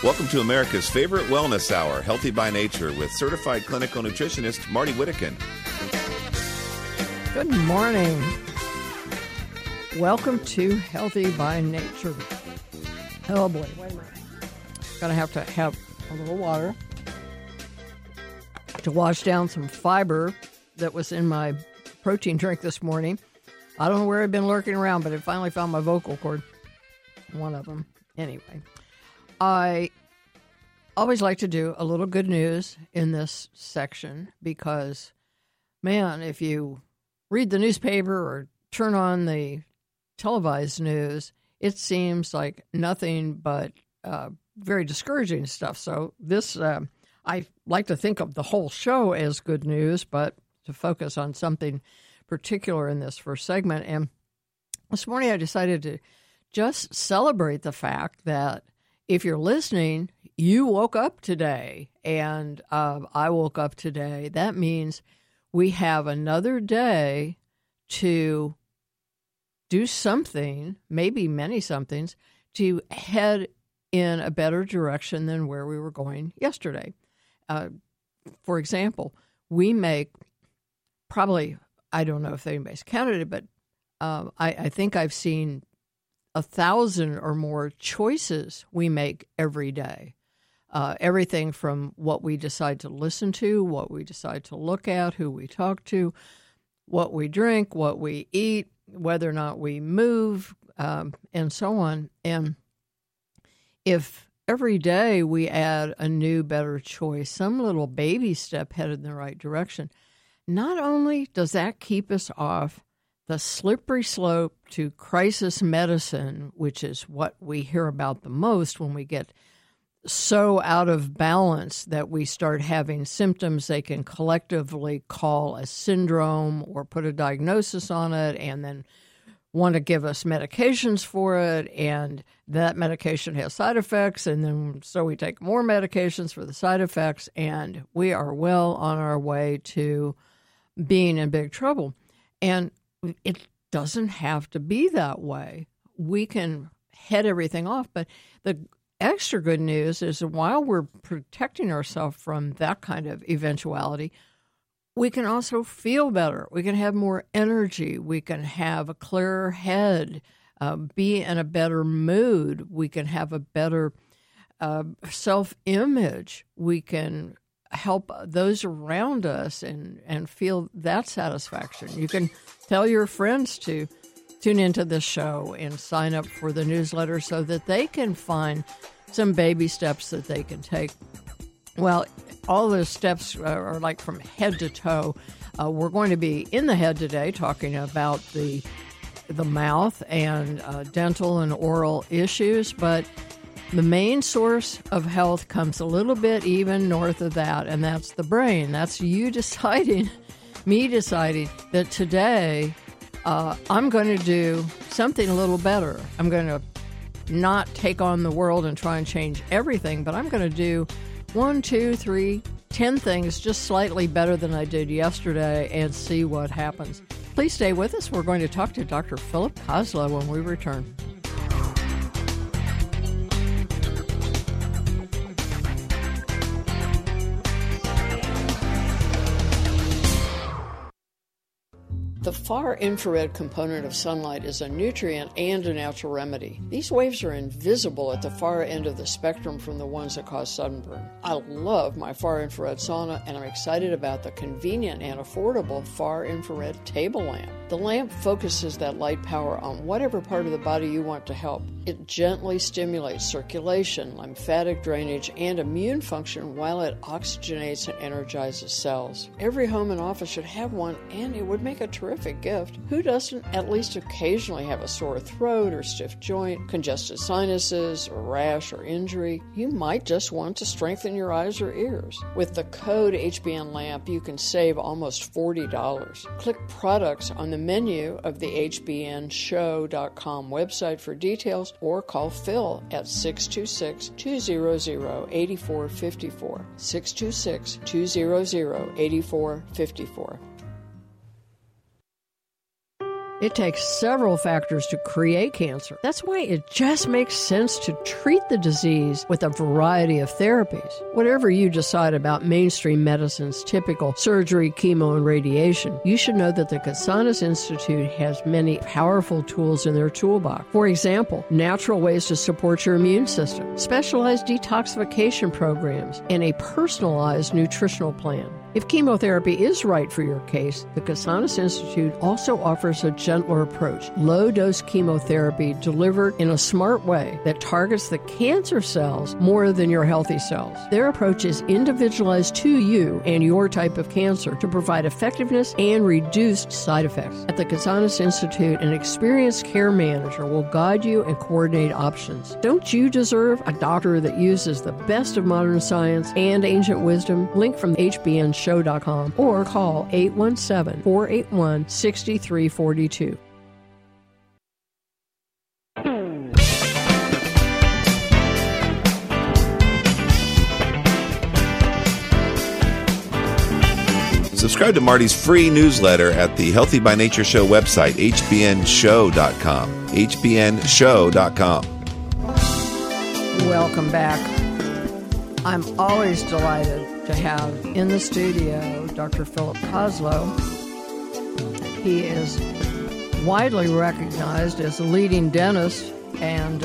Welcome to America's favorite wellness hour, Healthy by Nature, with certified clinical nutritionist Marty Whittakin. Good morning. Welcome to Healthy by Nature. Oh boy, wait a minute. Gonna have to have a little water to wash down some fiber that was in my protein drink this morning. I don't know where I've been lurking around, but I finally found my vocal cord. One of them. Anyway, I always like to do a little good news in this section because, man, if you read the newspaper or turn on the televised news, it seems like nothing but very discouraging stuff. So this, I like to think of the whole show as good news, but to focus on something particular in this first segment. And this morning I decided to just celebrate the fact that if you're listening, you woke up today, and I woke up today. That means we have another day to do something, maybe many somethings, to head in a better direction than where we were going yesterday. For example, we make probably, I don't know if anybody's counted it, but I think I've seen 1,000 or more choices we make every day. Everything from what we decide to listen to, what we decide to look at, who we talk to, what we drink, what we eat, whether or not we move, and so on. And if every day we add a new, better choice, some little baby step headed in the right direction, not only does that keep us off the slippery slope to crisis medicine, which is what we hear about the most when we get so out of balance that we start having symptoms they can collectively call a syndrome or put a diagnosis on it and then want to give us medications for it, and that medication has side effects, and then so we take more medications for the side effects, and we are well on our way to being in big trouble. And it doesn't have to be that way. We can head everything off, but the extra good news is that while we're protecting ourselves from that kind of eventuality, we can also feel better. We can have more energy. We can have a clearer head, be in a better mood. We can have a better self-image. We can help those around us and feel that satisfaction. You can tell your friends to tune into this show and sign up for the newsletter so that they can find some baby steps that they can take. Well, all those steps are like from head to toe. We're going to be in the head today talking about the mouth and dental and oral issues, but the main source of health comes a little bit even north of that, and that's the brain. That's you deciding, me deciding that today I'm going to do something a little better. I'm going to not take on the world and try and change everything, but I'm going to do 1, 2, 3, 10 things just slightly better than I did yesterday and see what happens. Please stay with us. We're going to talk to Dr. Philip Koslow when we return. The far infrared component of sunlight is a nutrient and a natural remedy. These waves are invisible at the far end of the spectrum from the ones that cause sunburn. I love my far infrared sauna, and I'm excited about the convenient and affordable far infrared table lamp. The lamp focuses that light power on whatever part of the body you want to help. It gently stimulates circulation, lymphatic drainage, and immune function while it oxygenates and energizes cells. Every home and office should have one, and it would make a terrific gift. Who doesn't at least occasionally have a sore throat or stiff joint, congested sinuses, or rash or injury? You might just want to strengthen your eyes or ears. With the code HBN Lamp, you can save almost $40. Click products on the menu of the hbnshow.com website for details, or call Phil at 626-200-8454. 626-200-8454. It takes several factors to create cancer. That's why it just makes sense to treat the disease with a variety of therapies. Whatever you decide about mainstream medicine's typical surgery, chemo, and radiation, you should know that the Casanas Institute has many powerful tools in their toolbox. For example, natural ways to support your immune system, specialized detoxification programs, and a personalized nutritional plan. If chemotherapy is right for your case, the Casanas Institute also offers a gentler approach, low-dose chemotherapy delivered in a smart way that targets the cancer cells more than your healthy cells. Their approach is individualized to you and your type of cancer to provide effectiveness and reduced side effects. At the Casanas Institute, an experienced care manager will guide you and coordinate options. Don't you deserve a doctor that uses the best of modern science and ancient wisdom? Link from HBNShow.com or call 817-481-6342. Subscribe to Marty's free newsletter at the Healthy by Nature Show website, hbnshow.com. hbnshow.com. Welcome back. I'm always delighted to have in the studio Dr. Philip Koslow. He is widely recognized as a leading dentist, and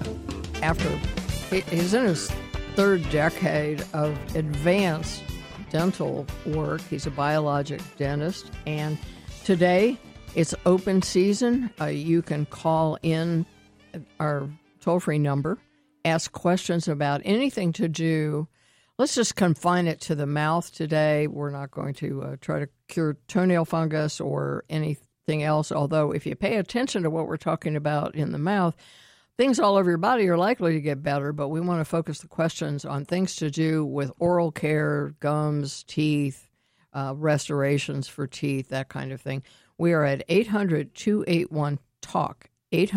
he's in his third decade of advanced dental work. He's a biologic dentist, and today it's open season. You can call in our toll-free number, ask questions about anything to do. Let's just confine it to the mouth today. We're not going to try to cure toenail fungus or anything else, although if you pay attention to what we're talking about in the mouth, things all over your body are likely to get better, but we want to focus the questions on things to do with oral care, gums, teeth, restorations for teeth, that kind of thing. We are at 800-281-TALK,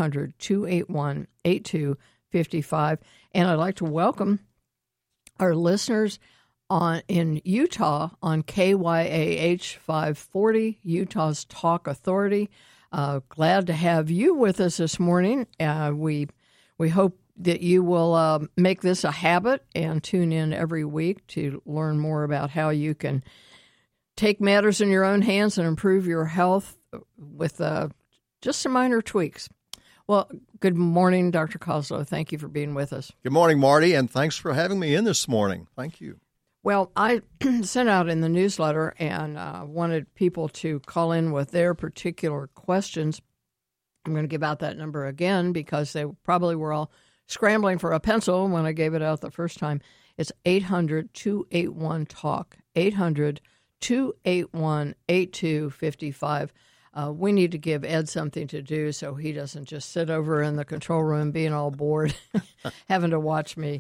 800-281-8255. And I'd like to welcome our listeners in Utah on KYAH 540, Utah's Talk Authority. Glad to have you with us this morning. We hope that you will make this a habit and tune in every week to learn more about how you can take matters in your own hands and improve your health with just some minor tweaks. Well, good morning, Dr. Koslow. Thank you for being with us. Good morning, Marty, and thanks for having me in this morning. Thank you. Well, I sent out in the newsletter and wanted people to call in with their particular questions. I'm going to give out that number again because they probably were all scrambling for a pencil when I gave it out the first time. It's 800-281-TALK, 800-281-8255. We need to give Ed something to do so he doesn't just sit over in the control room being all bored, having to watch me.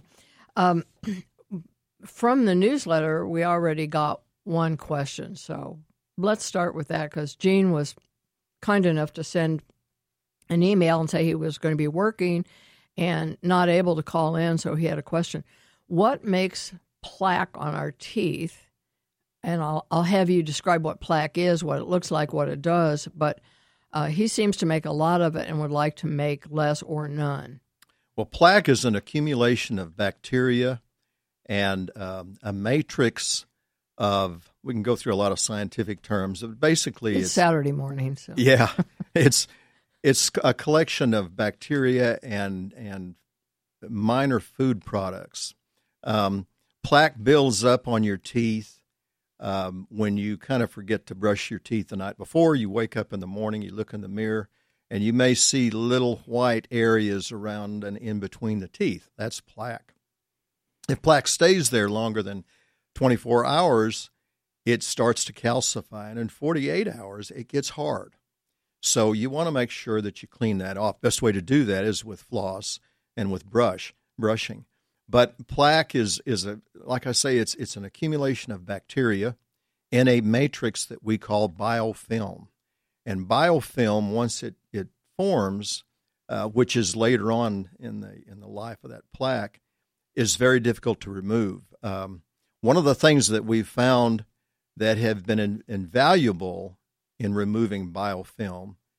From the newsletter, we already got one question. So let's start with that because Gene was kind enough to send an email and say he was going to be working and not able to call in, so he had a question. What makes plaque on our teeth? And I'll have you describe what plaque is, what it looks like, what it does. But he seems to make a lot of it and would like to make less or none. Well, plaque is an accumulation of bacteria and a matrix of, we can go through a lot of scientific terms. Basically, it's Saturday morning. So. Yeah, it's a collection of bacteria and minor food products. Plaque builds up on your teeth. When you kind of forget to brush your teeth the night before, you wake up in the morning, you look in the mirror, and you may see little white areas around and in between the teeth. That's plaque. If plaque stays there longer than 24 hours, it starts to calcify, and in 48 hours, it gets hard. So you want to make sure that you clean that off. Best way to do that is with floss and with brushing. But plaque is like I say, it's an accumulation of bacteria in a matrix that we call biofilm. And biofilm, once it forms, which is later on in the life of that plaque, is very difficult to remove. One of the things that we've found that have been invaluable in removing biofilm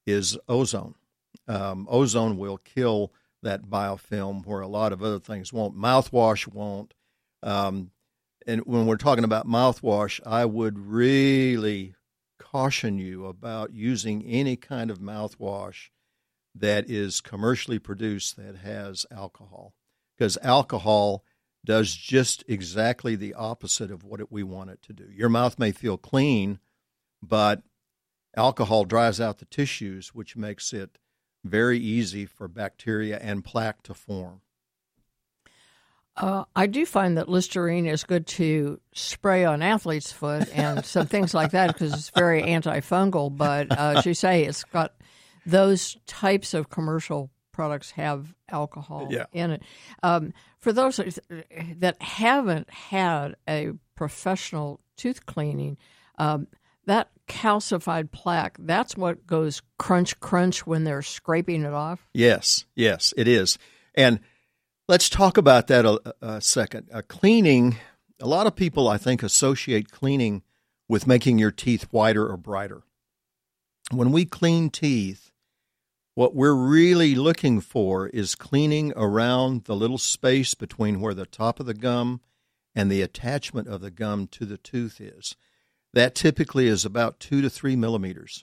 is ozone. Ozone will kill that biofilm where a lot of other things won't. Mouthwash won't. And when we're talking about mouthwash, I would really caution you about using any kind of mouthwash that is commercially produced that has alcohol, because alcohol does just exactly the opposite of what we want it to do. Your mouth may feel clean, but alcohol dries out the tissues, which makes it very easy for bacteria and plaque to form. I do find that Listerine is good to spray on athlete's foot and some things like that because it's very antifungal. But as you say, it's got those types of commercial products have alcohol in it. For those that haven't had a professional tooth cleaning, that calcified plaque, that's what goes crunch, crunch when they're scraping it off? Yes, it is. And let's talk about that a second. Cleaning, a lot of people, I think, associate cleaning with making your teeth whiter or brighter. When we clean teeth, what we're really looking for is cleaning around the little space between where the top of the gum and the attachment of the gum to the tooth is. That typically is about 2 to 3 millimeters.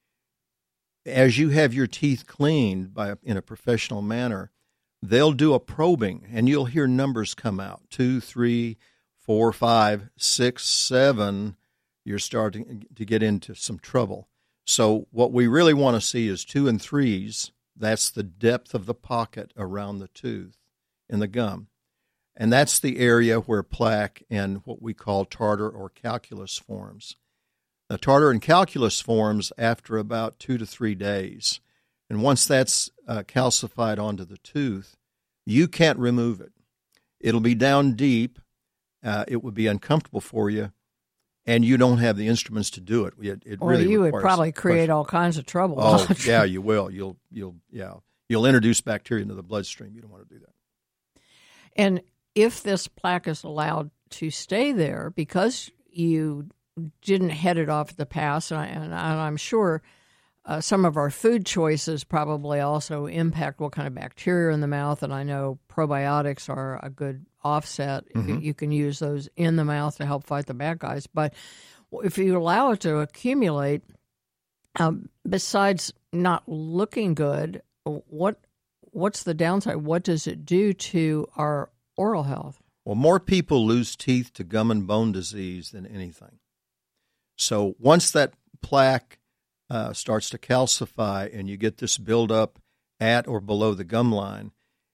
As you have your teeth cleaned in a professional manner, they'll do a probing, and you'll hear numbers come out, 2, 3, 4, 5, 6, 7. You're starting to get into some trouble. So what we really want to see is 2 and 3s. That's the depth of the pocket around the tooth in the gum. And that's the area where plaque and what we call tartar or calculus forms. The tartar and calculus forms after about 2 to 3 days. And once that's calcified onto the tooth, you can't remove it. It'll be down deep. It would be uncomfortable for you, and you don't have the instruments to do it. Or really you would probably create all kinds of trouble. Oh, yeah, you will. You'll introduce bacteria into the bloodstream. You don't want to do that. And if this plaque is allowed to stay there because you didn't head it off at the pass, and I'm sure some of our food choices probably also impact what kind of bacteria are in the mouth, and I know probiotics are a good offset. Mm-hmm. You can use those in the mouth to help fight the bad guys. But if you allow it to accumulate, besides not looking good, what's the downside? What does it do to our oral health? Well, more people lose teeth to gum and bone disease than anything. So once that plaque starts to calcify and you get this buildup at or below the gum line,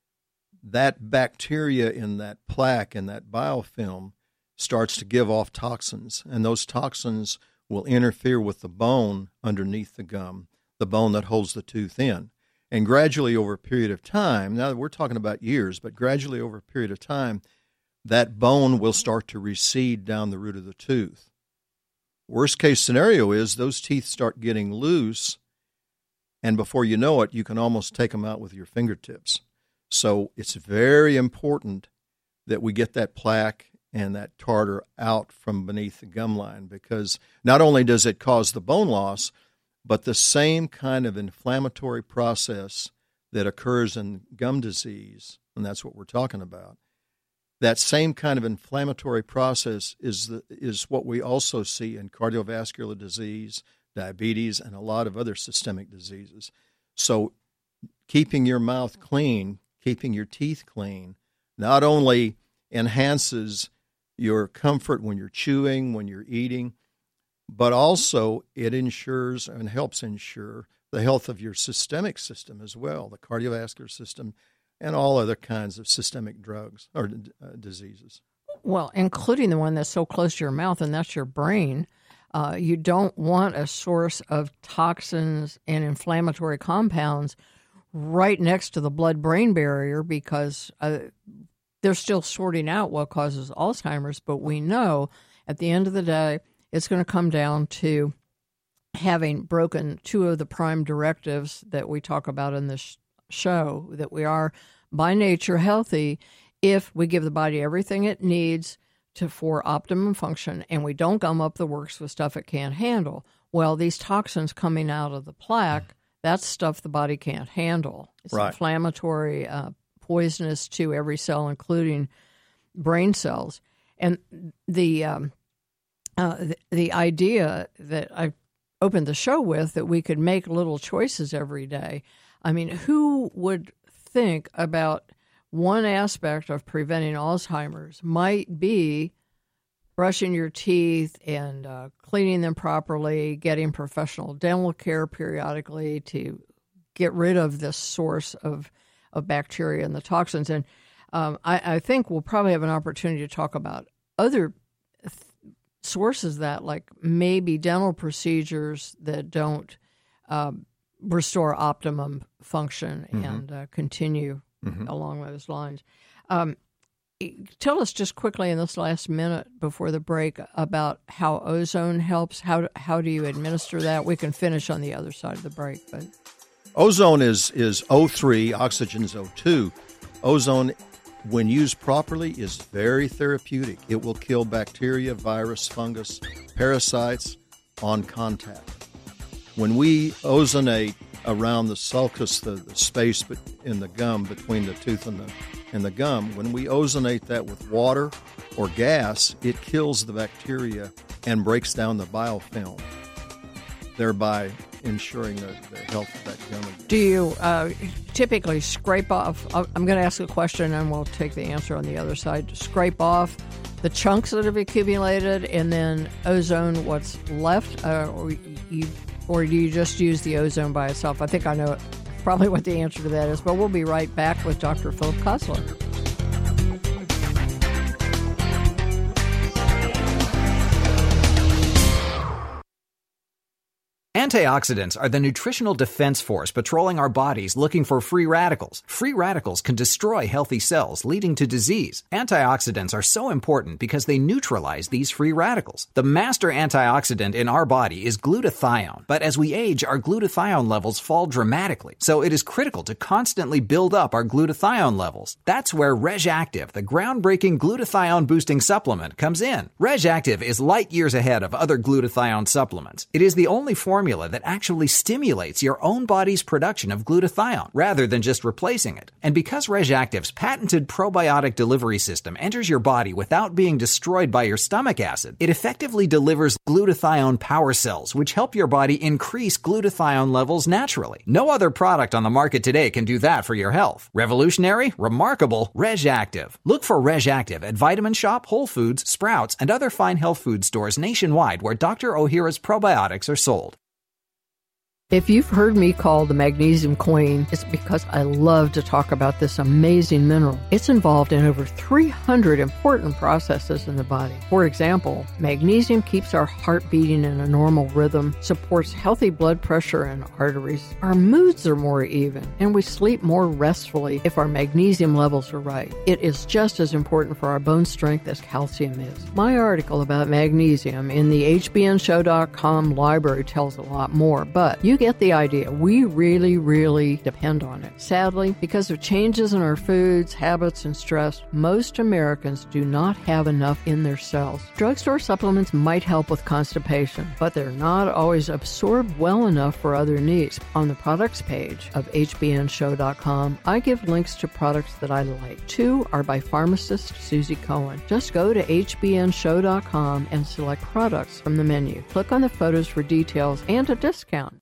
that bacteria in that plaque and that biofilm starts to give off toxins, and those toxins will interfere with the bone underneath the gum, the bone that holds the tooth in. And gradually over a period of time, now we're talking about years, but gradually over a period of time, that bone will start to recede down the root of the tooth. Worst case scenario is those teeth start getting loose, and before you know it, you can almost take them out with your fingertips. So it's very important that we get that plaque and that tartar out from beneath the gum line, because not only does it cause the bone loss, but the same kind of inflammatory process that occurs in gum disease, and that's what we're talking about, that same kind of inflammatory process is what we also see in cardiovascular disease, diabetes, and a lot of other systemic diseases. So keeping your mouth clean, keeping your teeth clean, not only enhances your comfort when you're chewing, when you're eating, but also it ensures and helps ensure the health of your systemic system as well, the cardiovascular system, and all other kinds of systemic drugs or diseases. Well, including the one that's so close to your mouth, and that's your brain. You don't want a source of toxins and inflammatory compounds right next to the blood-brain barrier, because they're still sorting out what causes Alzheimer's, but we know at the end of the day, it's going to come down to having broken 2 of the prime directives that we talk about in this show, that we are by nature healthy if we give the body everything it needs for optimum function, and we don't gum up the works with stuff it can't handle. Well, these toxins coming out of the plaque, That's stuff the body can't handle. It's inflammatory, poisonous to every cell, including brain cells. And the idea that I opened the show with, that we could make little choices every day. I mean, who would think about one aspect of preventing Alzheimer's might be brushing your teeth and cleaning them properly, getting professional dental care periodically to get rid of this source of bacteria and the toxins. And I think we'll probably have an opportunity to talk about other sources that, like maybe dental procedures that don't restore optimum function and continue along those lines. Tell us just quickly in this last minute before the break about how ozone helps. How do you administer that? We can finish on the other side of the break. But ozone is O3, oxygen is O2. Ozone, when used properly, is very therapeutic. It will kill bacteria, virus, fungus, parasites on contact. When we ozonate around the sulcus, the space in the gum between the tooth and the gum, when we ozonate that with water or gas, it kills the bacteria and breaks down the biofilm, thereby ensuring the health of that gum. Do you typically scrape off? I'm going to ask a question and we'll take the answer on the other side. Scrape off the chunks that have accumulated and then ozone what's left, or do you just use the ozone by itself? I think I know probably what the answer to that is, but we'll be right back with Dr. Philip Kosler. Antioxidants are the nutritional defense force patrolling our bodies looking for free radicals. Free radicals can destroy healthy cells, leading to disease. Antioxidants are so important because they neutralize these free radicals. The master antioxidant in our body is glutathione, but as we age, our glutathione levels fall dramatically. So it is critical to constantly build up our glutathione levels. That's where RegActive, the groundbreaking glutathione-boosting supplement, comes in. RegActive is light years ahead of other glutathione supplements. It is the only formula that actually stimulates your own body's production of glutathione rather than just replacing it. And because RegActive's patented probiotic delivery system enters your body without being destroyed by your stomach acid, it effectively delivers glutathione power cells, which help your body increase glutathione levels naturally. No other product on the market today can do that for your health. Revolutionary, remarkable, RegActive. Look for RegActive at Vitamin Shop, Whole Foods, Sprouts, and other fine health food stores nationwide where Dr. Ohhira's probiotics are sold. If you've heard me call the magnesium queen, it's because I love to talk about this amazing mineral. It's involved in over 300 important processes in the body. For example, magnesium keeps our heart beating in a normal rhythm, supports healthy blood pressure and arteries. Our moods are more even, and we sleep more restfully if our magnesium levels are right. It is just as important for our bone strength as calcium is. My article about magnesium in the hbnshow.com library tells a lot more, but you get the idea. We really, really depend on it. Sadly, because of changes in our foods, habits, and stress, most Americans do not have enough in their cells. Drugstore supplements might help with constipation, but they're not always absorbed well enough for other needs. On the products page of hbnshow.com, I give links to products that I like. 2 are by pharmacist Susie Cohen. Just go to hbnshow.com and select products from the menu. Click on the photos for details and a discount.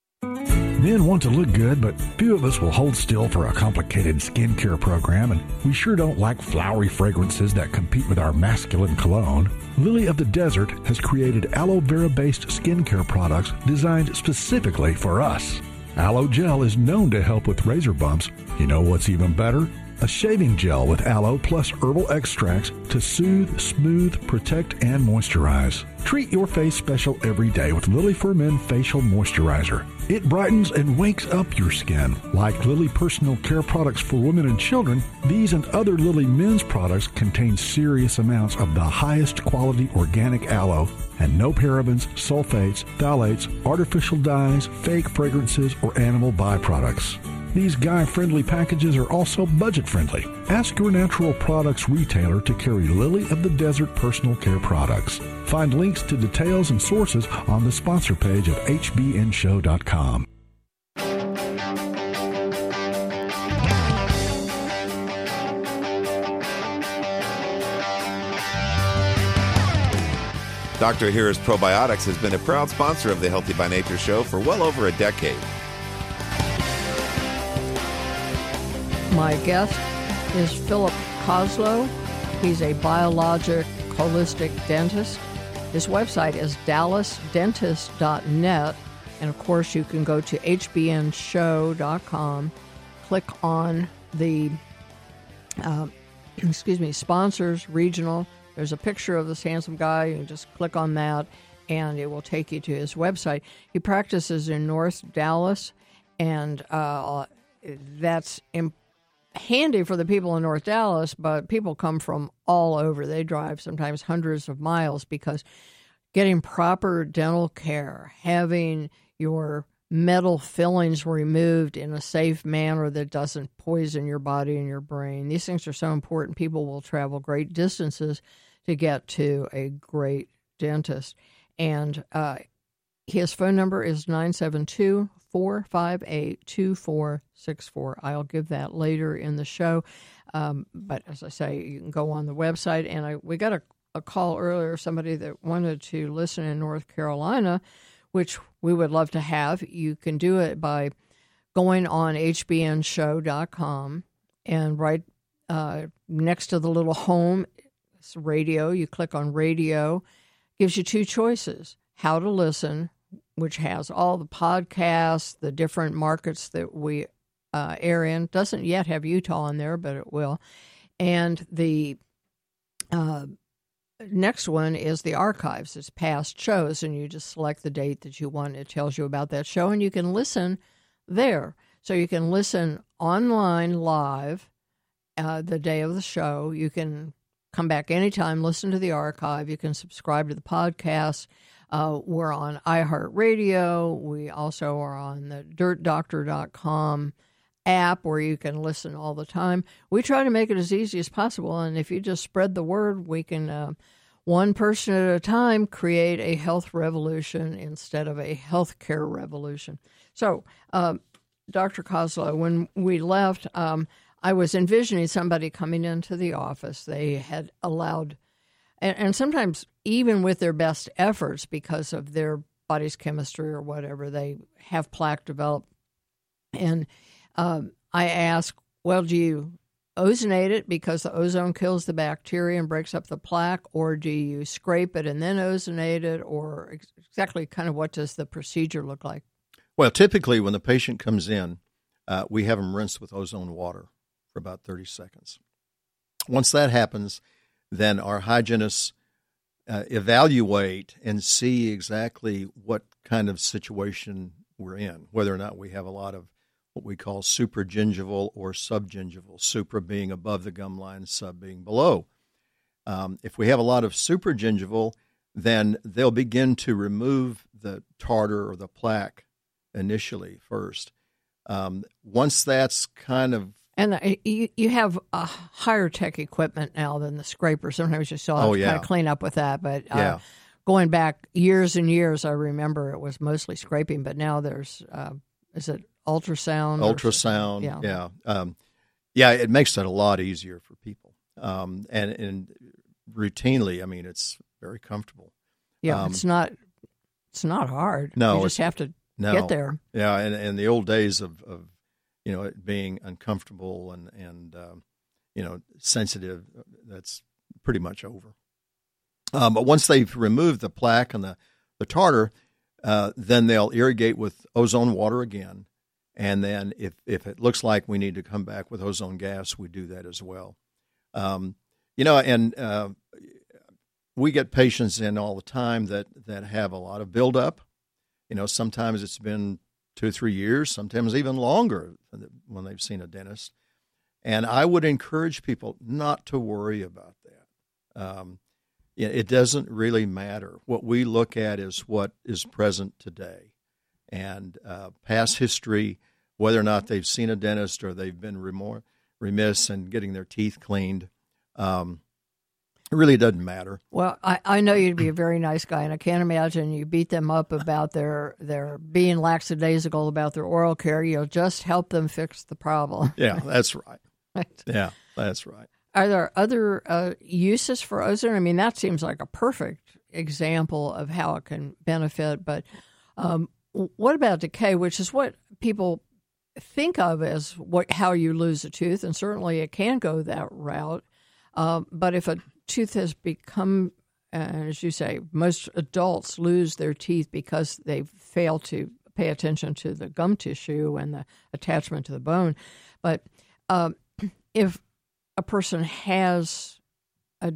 Men want to look good, but few of us will hold still for a complicated skincare program, and we sure don't like flowery fragrances that compete with our masculine cologne. Lily of the Desert has created aloe vera-based skincare products designed specifically for us. Aloe gel is known to help with razor bumps. You know what's even better? A shaving gel with aloe plus herbal extracts to soothe, smooth, protect, and moisturize. Treat your face special every day with Lily for Men Facial Moisturizer. It brightens and wakes up your skin. Like Lily personal care products for women and children, these and other Lily men's products contain serious amounts of the highest quality organic aloe and no parabens, sulfates, phthalates, artificial dyes, fake fragrances, or animal byproducts. These guy-friendly packages are also budget-friendly. Ask your natural products retailer to carry Lily of the Desert personal care products. Find links to details and sources on the sponsor page of hbnshow.com. Dr. Ahira's Probiotics has been a proud sponsor of the Healthy by Nature show for well over a decade. My guest is Philip Koslow. He's a biologic holistic dentist. His website is dallasdentist.net. And, of course, you can go to hbnshow.com, click on the, sponsors, regional. There's a picture of this handsome guy. You can just click on that, and it will take you to his website. He practices in North Dallas, and that's handy for the people in North Dallas, but people come from all over. They drive sometimes hundreds of miles because getting proper dental care, having your metal fillings removed in a safe manner that doesn't poison your body and your brain. These things are so important. People will travel great distances to get to a great dentist. And his phone number is 972-458-2464. I'll give that later in the show. But as I say, you can go on the website. And we got a call earlier, somebody that wanted to listen in North Carolina, which we would love to have. You can do it by going on hbnshow.com, and right next to the little home, it's radio. You click on radio. Gives you two choices: how to listen, which has all the podcasts, the different markets that we air in. Doesn't yet have Utah on there, but it will. And the next one is the archives. It's past shows, and you just select the date that you want. It tells you about that show, and you can listen there. So you can listen online live the day of the show. You can come back anytime, listen to the archive. You can subscribe to the podcast. We're on iHeartRadio. We also are on the DirtDoctor.com app where you can listen all the time. We try to make it as easy as possible, and if you just spread the word, we can, one person at a time, create a health revolution instead of a healthcare revolution. So, Dr. Koslow, when we left, I was envisioning somebody coming into the office. They had allowed, and sometimes even with their best efforts, because of their body's chemistry or whatever, they have plaque develop. And I asked, well, do you ozonate it because the ozone kills the bacteria and breaks up the plaque, or do you scrape it and then ozonate it, or exactly kind of what does the procedure look like? Well, typically when the patient comes in, we have them rinse with ozone water for about 30 seconds. Once that happens, then our hygienists evaluate and see exactly what kind of situation we're in, whether or not we have a lot of what we call supragingival or subgingival, supra being above the gum line, sub being below. If we have a lot of supragingival, then they'll begin to remove the tartar or the plaque initially first. Once that's kind of... And you have a higher tech equipment now than the scraper. Sometimes you still have to kind of clean up with that. But going back years and years, I remember it was mostly scraping, but now there's, is it ultrasound? Ultrasound, it makes it a lot easier for people. And routinely, I mean, it's very comfortable. Yeah, it's not hard. No. You just have to get there. Yeah, and the old days of it being uncomfortable and sensitive, that's pretty much over. But once they've removed the plaque and the tartar, then they'll irrigate with ozone water again. And then if it looks like we need to come back with ozone gas, we do that as well. We get patients in all the time that have a lot of buildup. Sometimes it's been 2 or 3 years, sometimes even longer when they've seen a dentist. And I would encourage people not to worry about that. It doesn't really matter. What we look at is what is present today. And past history, whether or not they've seen a dentist or they've been remiss in getting their teeth cleaned, it really doesn't matter. Well, I know you'd be a very nice guy, and I can't imagine you beat them up about their being lackadaisical about their oral care. You'll just help them fix the problem. Yeah, that's right. Right. Yeah, that's right. Are there other uses for ozone? I mean, that seems like a perfect example of how it can benefit. But what about decay, which is what people think of as how you lose a tooth, and certainly it can go that route. But if a tooth has become, as you say, most adults lose their teeth because they fail to pay attention to the gum tissue and the attachment to the bone. But if a person has a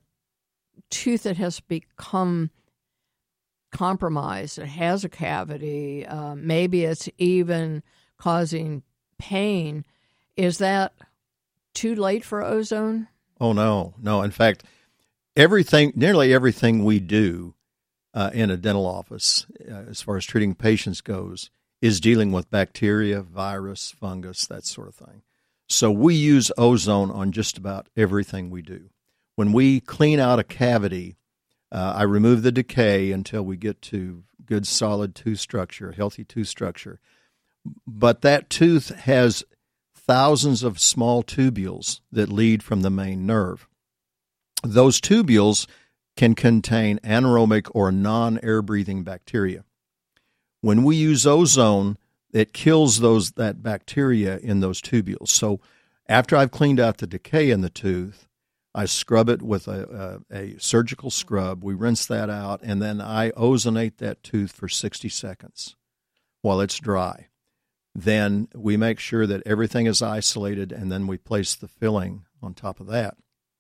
tooth that has become compromised, it has a cavity, maybe it's even causing pain, is that too late for ozone? Oh, no. In fact, nearly everything we do in a dental office, as far as treating patients goes, is dealing with bacteria, virus, fungus, that sort of thing. So we use ozone on just about everything we do. When we clean out a cavity, I remove the decay until we get to good solid tooth structure, healthy tooth structure. But that tooth has thousands of small tubules that lead from the main nerve. Those tubules can contain anaerobic or non-air-breathing bacteria. When we use ozone, it kills that bacteria in those tubules. So after I've cleaned out the decay in the tooth, I scrub it with a surgical scrub. We rinse that out, and then I ozonate that tooth for 60 seconds while it's dry. Then we make sure that everything is isolated, and then we place the filling on top of that.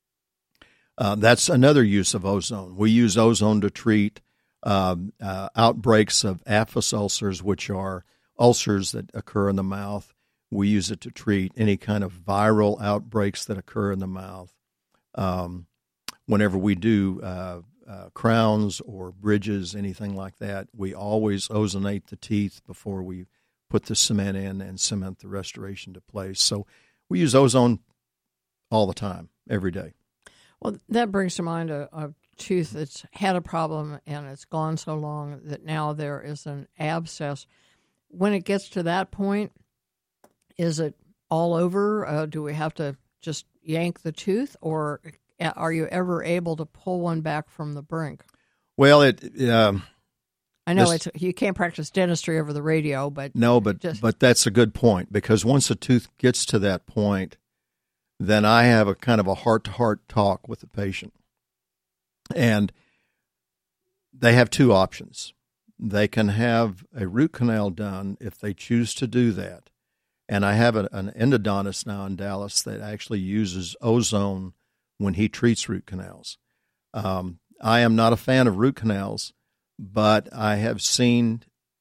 That's another use of ozone. We use ozone to treat outbreaks of aphthous ulcers, which are ulcers that occur in the mouth. We use it to treat any kind of viral outbreaks that occur in the mouth. Whenever we do crowns or bridges, anything like that, we always ozonate the teeth before we put the cement in and cement the restoration to place. So we use ozone all the time, every day. Well, that brings to mind a tooth that's had a problem and it's gone so long that now there is an abscess. When it gets to that point, is it all over? Do we have to just yank the tooth, or are you ever able to pull one back from the brink? Well, I know you can't practice dentistry over the radio, but but that's a good point, because once a tooth gets to that point, then I have a kind of a heart-to-heart talk with the patient, and they have two options. They can have a root canal done if they choose to do that. And I have an endodontist now in Dallas that actually uses ozone when he treats root canals. I am not a fan of root canals, but I have seen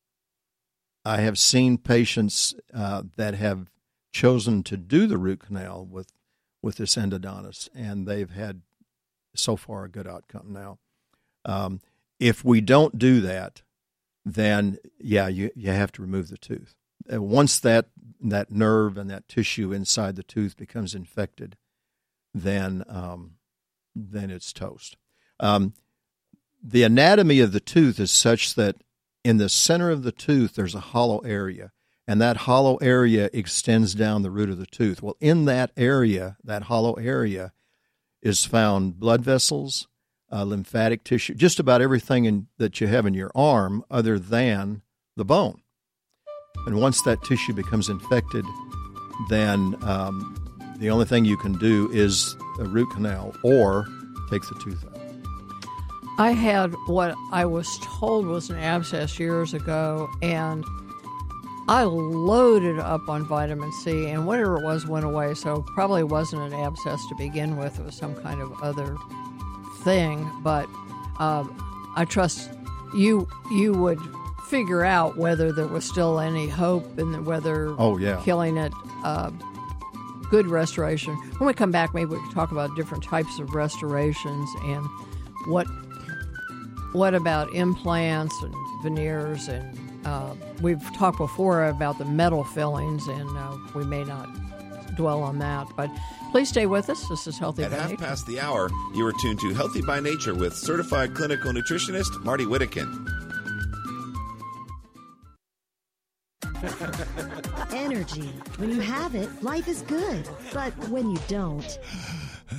patients that have chosen to do the root canal with this endodontist, and they've had so far a good outcome now. If we don't do that, then you have to remove the tooth. Once that nerve and that tissue inside the tooth becomes infected, then it's toast. The anatomy of the tooth is such that in the center of the tooth there's a hollow area, and that hollow area extends down the root of the tooth. Well, in that area, that hollow area, is found blood vessels, lymphatic tissue, just about everything that you have in your arm other than the bone. And once that tissue becomes infected, then the only thing you can do is a root canal or take the tooth out. I had what I was told was an abscess years ago, and I loaded up on vitamin C, and whatever it was went away, so probably wasn't an abscess to begin with. It was some kind of other thing, but I trust you would figure out whether there was still any hope and whether killing it good restoration. When we come back, maybe we can talk about different types of restorations and what about implants and veneers, and we've talked before about the metal fillings, and we may not dwell on that, but please stay with us. This is Healthy by Nature. At half past the hour, you are tuned to Healthy by Nature with certified clinical nutritionist Marty Whittakin. Energy. When you have it, life is good. But when you don't...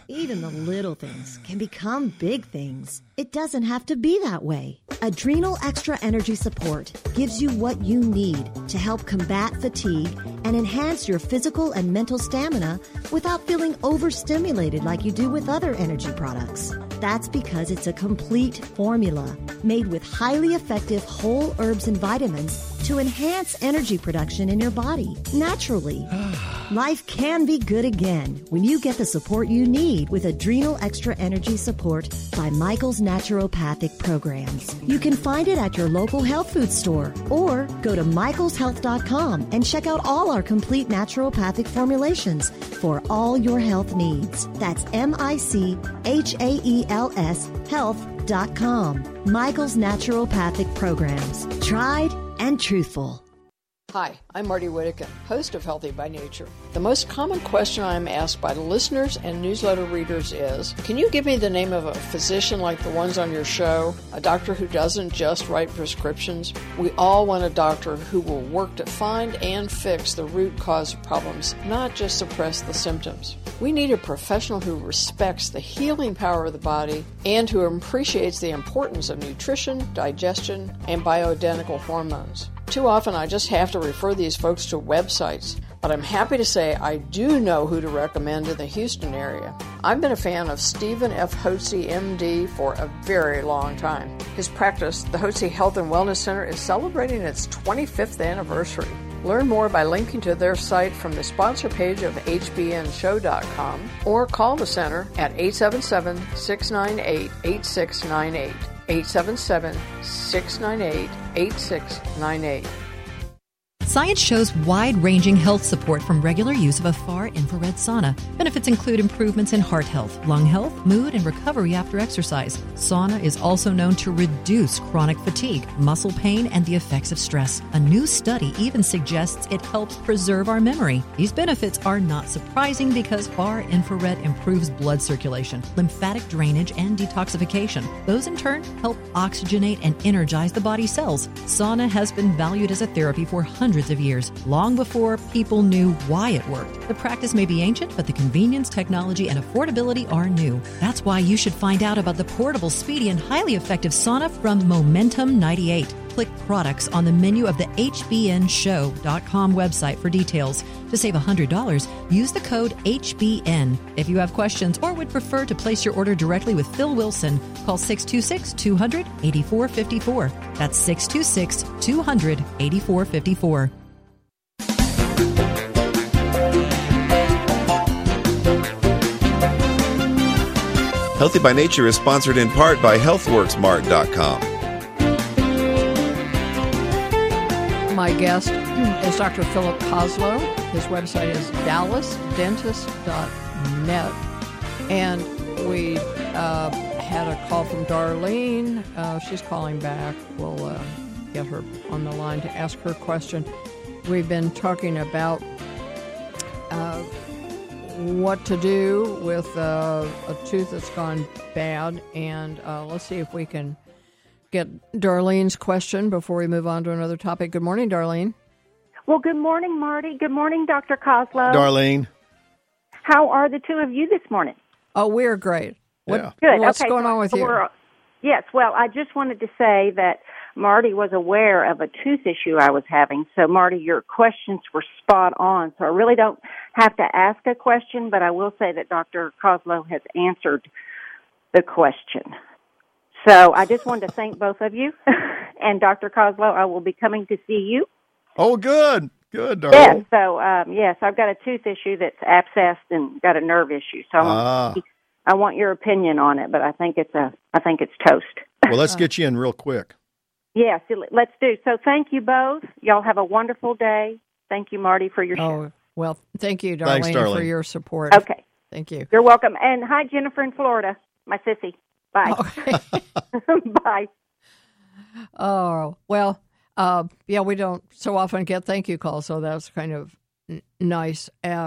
Even the little things can become big things. It doesn't have to be that way. Adrenal Extra Energy Support gives you what you need to help combat fatigue and enhance your physical and mental stamina without feeling overstimulated like you do with other energy products. That's because it's a complete formula made with highly effective whole herbs and vitamins to enhance energy production in your body naturally. Life can be good again when you get the support you need with Adrenal Extra Energy Support by Michael's Naturopathic Programs. You can find it at your local health food store or go to michaelshealth.com and check out all our complete naturopathic formulations for all your health needs. That's MICHAELS health.com. Michael's Naturopathic Programs. Tried and truthful. Hi, I'm Marty Whittaker, host of Healthy by Nature. The most common question I'm asked by the listeners and newsletter readers is, can you give me the name of a physician like the ones on your show, a doctor who doesn't just write prescriptions? We all want a doctor who will work to find and fix the root cause of problems, not just suppress the symptoms. We need a professional who respects the healing power of the body and who appreciates the importance of nutrition, digestion, and bioidentical hormones. Too often I just have to refer these folks to websites, but I'm happy to say I do know who to recommend in the Houston area. I've been a fan of Stephen F. Hotze, MD, for a very long time. His practice, the Hotze Health and Wellness Center, is celebrating its 25th anniversary. Learn more by linking to their site from the sponsor page of hbnshow.com or call the center at 877-698-8698. 877-698-8698. Science shows wide-ranging health support from regular use of a far-infrared sauna. Benefits include improvements in heart health, lung health, mood, and recovery after exercise. Sauna is also known to reduce chronic fatigue, muscle pain, and the effects of stress. A new study even suggests it helps preserve our memory. These benefits are not surprising because far-infrared improves blood circulation, lymphatic drainage, and detoxification. Those in turn help oxygenate and energize the body's cells. Sauna has been valued as a therapy for hundreds of years, long before people knew why it worked. The practice may be ancient, but the convenience, technology, and affordability are new. That's why you should find out about the portable, speedy, and highly effective sauna from Momentum 98. Click products on the menu of the hbnshow.com website for details. To save $100, use the code HBN. If you have questions or would prefer to place your order directly with Phil Wilson, call 626-200-8454. That's 626-200-8454. Healthy by Nature is sponsored in part by healthworksmart.com. My guest is Dr. Philip Koslow. His website is dallasdentist.net. And we had a call from Darlene. She's calling back. We'll get her on the line to ask her question. We've been talking about what to do with a tooth that's gone bad. And let's see if we can get Darlene's question before we move on to another topic. Good morning, Darlene. Well, good morning, Marty. Good morning, Dr. Koslow. Darlene. How are the two of you this morning? Oh, we're great. Yeah. Good. What's okay, going on with you? Yes, well, I just wanted to say that Marty was aware of a tooth issue I was having. So, Marty, your questions were spot on. So I really don't have to ask a question, but I will say that Dr. Koslow has answered the question. So I just wanted to thank both of you. And Dr. Koslow, I will be coming to see you. Oh, good. Good, Darlene. Yes, so, yes, I've got a tooth issue that's abscessed and got a nerve issue. So I want your opinion on it, but I think it's toast. Well, let's get you in real quick. Yes, let's do. So thank you both. Y'all have a wonderful day. Thank you, Marty, for your show. Oh, well, thank you, Darlene, Thanks, Darlene, for your support. Okay. Thank you. You're welcome. And hi, Jennifer in Florida, my sissy. Bye. Okay. Bye. Oh, well, yeah, we don't so often get thank you calls, so that's kind of nice.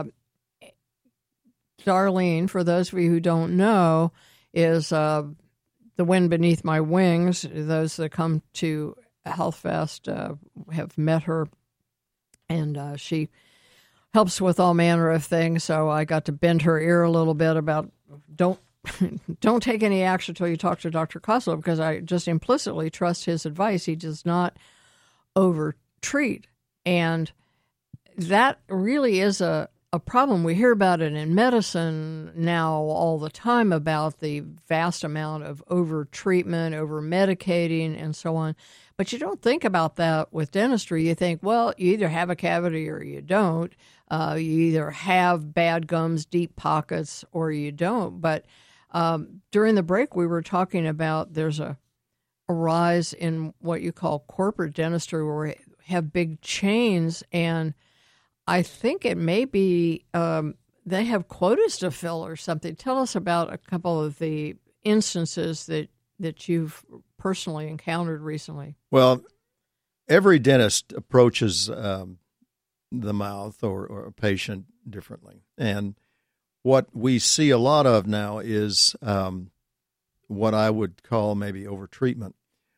Darlene, for those of you who don't know, is the wind beneath my wings. Those that come to Health Fest have met her, and she helps with all manner of things. So I got to bend her ear a little bit about don't take any action until you talk to Dr. Kozlow, because I just implicitly trust his advice. He does not over-treat. And that really is a problem. We hear about it in medicine now all the time, about the vast amount of over-treatment, over-medicating, and so on. But you don't think about that with dentistry. You think, well, you either have a cavity or you don't. You either have bad gums, deep pockets, or you don't. But during the break, we were talking about there's a rise in what you call corporate dentistry, where we have big chains, and I think it may be they have quotas to fill or something. Tell us about a couple of the instances that you've personally encountered recently. Well, every dentist approaches the mouth or a patient differently. And what we see a lot of now is what I would call maybe overtreatment.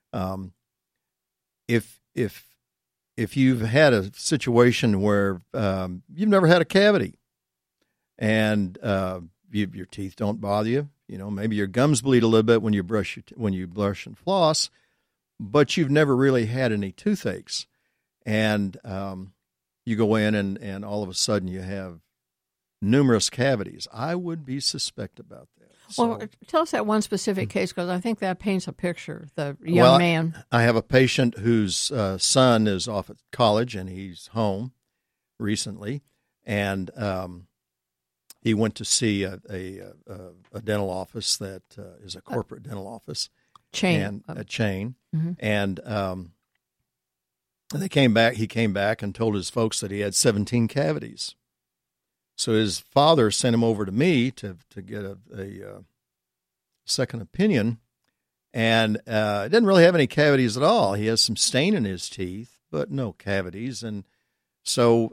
If you've had a situation where you've never had a cavity and your teeth don't bother you, maybe your gums bleed a little bit when you brush and floss, but you've never really had any toothaches, and you go in and all of a sudden you have numerous cavities, I would be suspect about that. Well, tell us that one specific case, because I think that paints a picture, the young man. I have a patient whose son is off at college, and he's home recently, and he went to see a dental office that is a corporate dental office. Chain. A chain. Mm-hmm. And he came back and told his folks that he had 17 cavities. So his father sent him over to me to get a second opinion, and didn't really have any cavities at all. He has some stain in his teeth, but no cavities. And so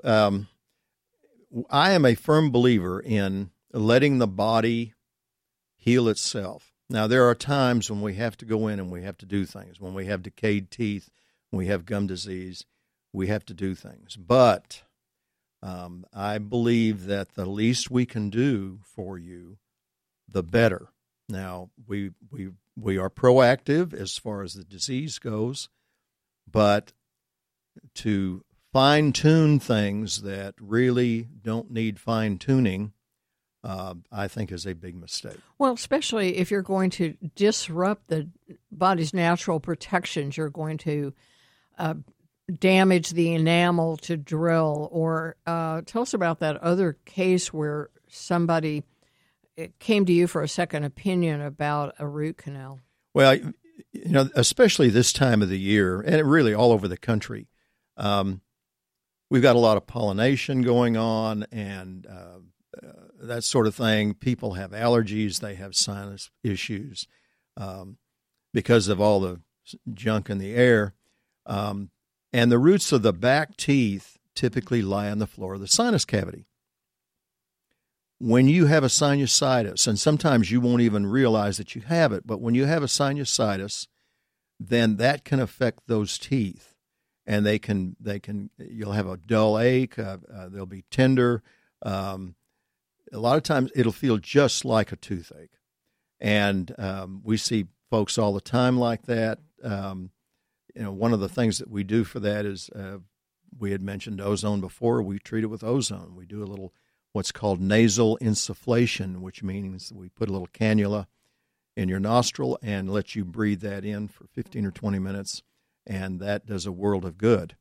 I am a firm believer in letting the body heal itself. Now, there are times when we have to go in and we have to do things. When we have decayed teeth, when we have gum disease, we have to do things. But I believe that the least we can do for you, the better. Now, we are proactive as far as the disease goes, but to fine-tune things that really don't need fine-tuning, I think is a big mistake. Well, especially if you're going to disrupt the body's natural protections, you're going to damage the enamel to drill. Or tell us about that other case where somebody came to you for a second opinion about a root canal. Well, especially this time of the year, and really all over the country, we've got a lot of pollination going on, and that sort of thing. People have allergies. They have sinus issues because of all the junk in the air. And the roots of the back teeth typically lie on the floor of the sinus cavity. When you have a sinusitis, and sometimes you won't even realize that you have it, but when you have a sinusitis, then that can affect those teeth. And you'll have a dull ache, they'll be tender. A lot of times it'll feel just like a toothache. And we see folks all the time like that. One of the things that we do for that is we had mentioned ozone before. We treat it with ozone. We do a little what's called nasal insufflation, which means we put a little cannula in your nostril and let you breathe that in for 15 or 20 minutes, and that does a world of good.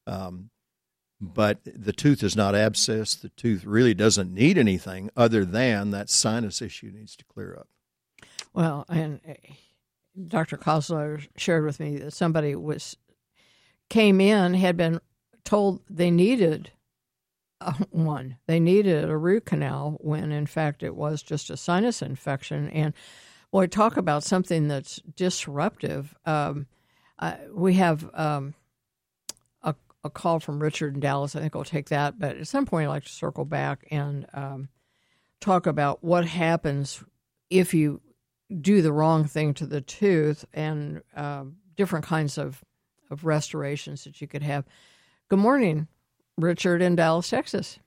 But the tooth is not abscessed. The tooth really doesn't need anything other than that sinus issue needs to clear up. Well, and Dr. Kozlow shared with me that somebody came in, had been told they needed They needed a root canal when, in fact, it was just a sinus infection. And, boy, talk about something that's disruptive. We have a call from Richard in Dallas. I think I'll take that. But at some point, I'd like to circle back and talk about what happens if you do the wrong thing to the tooth and different kinds of restorations that you could have. Good morning, Richard in Dallas, Texas.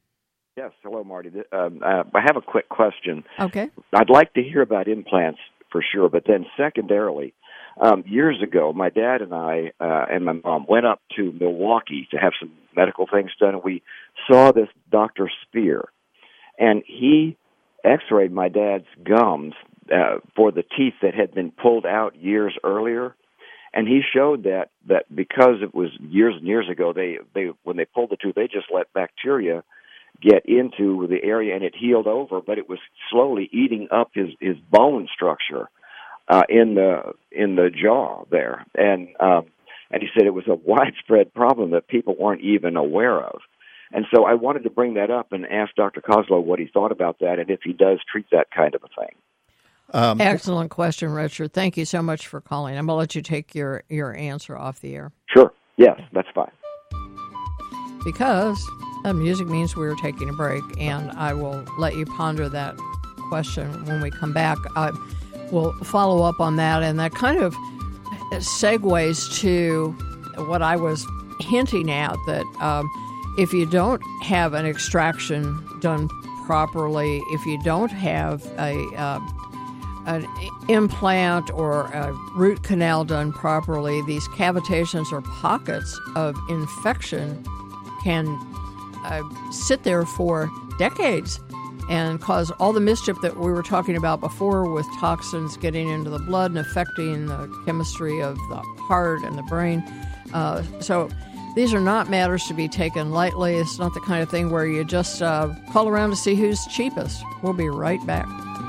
Yes, hello, Marty. I have a quick question. Okay. I'd like to hear about implants for sure, but then secondarily, years ago, my dad and I and my mom went up to Milwaukee to have some medical things done, and we saw this Dr. Spear, and he x-rayed my dad's gums for the teeth that had been pulled out years earlier. And he showed that because it was years and years ago, they when they pulled the tooth, they just let bacteria get into the area and it healed over, but it was slowly eating up his bone structure in the jaw there. And he said it was a widespread problem that people weren't even aware of. And so I wanted to bring that up and ask Dr. Koslow what he thought about that and if he does treat that kind of a thing. Excellent question, Richard. Thank you so much for calling. I'm going to let you take your answer off the air. Sure. Yes, that's fine. Because music means we're taking a break, and I will let you ponder that question when we come back. I will follow up on that, and that kind of segues to what I was hinting at, that if you don't have an extraction done properly, if you don't have an implant or a root canal done properly, these cavitations or pockets of infection can sit there for decades and cause all the mischief that we were talking about before, with toxins getting into the blood and affecting the chemistry of the heart and the brain. So these are not matters to be taken lightly. It's not the kind of thing where you just call around to see who's cheapest. We'll be right back.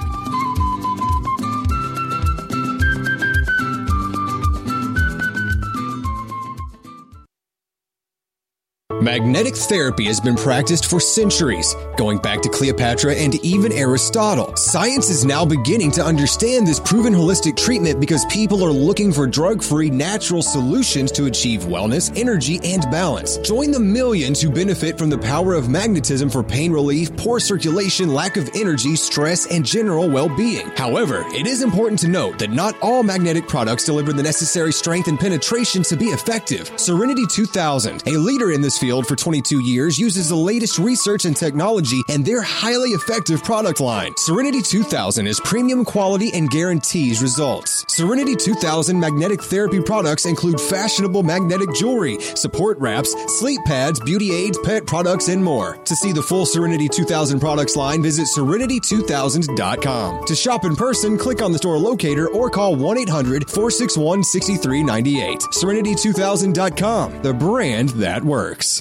Magnetic therapy has been practiced for centuries, going back to Cleopatra and even Aristotle. Science is now beginning to understand this proven holistic treatment because people are looking for drug-free, natural solutions to achieve wellness, energy, and balance. Join the millions who benefit from the power of magnetism for pain relief, poor circulation, lack of energy, stress, and general well-being. However, it is important to note that not all magnetic products deliver the necessary strength and penetration to be effective. Serenity 2000, a leader in this field for 22 years, uses the latest research and technology and their highly effective product line. Serenity 2000 is premium quality and guarantees results. Serenity 2000 magnetic therapy products include fashionable magnetic jewelry, support wraps, sleep pads, beauty aids, pet products, and more. To see the full Serenity 2000 products line, visit Serenity2000.com. To shop in person, click on the store locator or call 1-800-461-6398. Serenity2000.com, the brand that works.